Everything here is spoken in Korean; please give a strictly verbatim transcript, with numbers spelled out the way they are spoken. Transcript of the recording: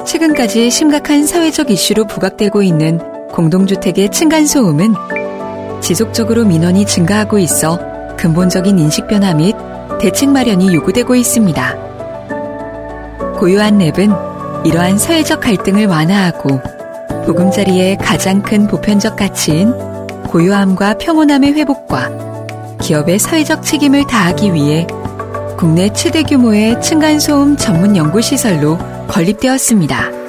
최근까지 심각한 사회적 이슈로 부각되고 있는 공동주택의 층간소음은 지속적으로 민원이 증가하고 있어 근본적인 인식 변화 및 대책 마련이 요구되고 있습니다. 고요한 랩은 이러한 사회적 갈등을 완화하고 보금자리의 가장 큰 보편적 가치인 고요함과 평온함의 회복과 기업의 사회적 책임을 다하기 위해 국내 최대 규모의 층간소음 전문 연구시설로 건립되었습니다.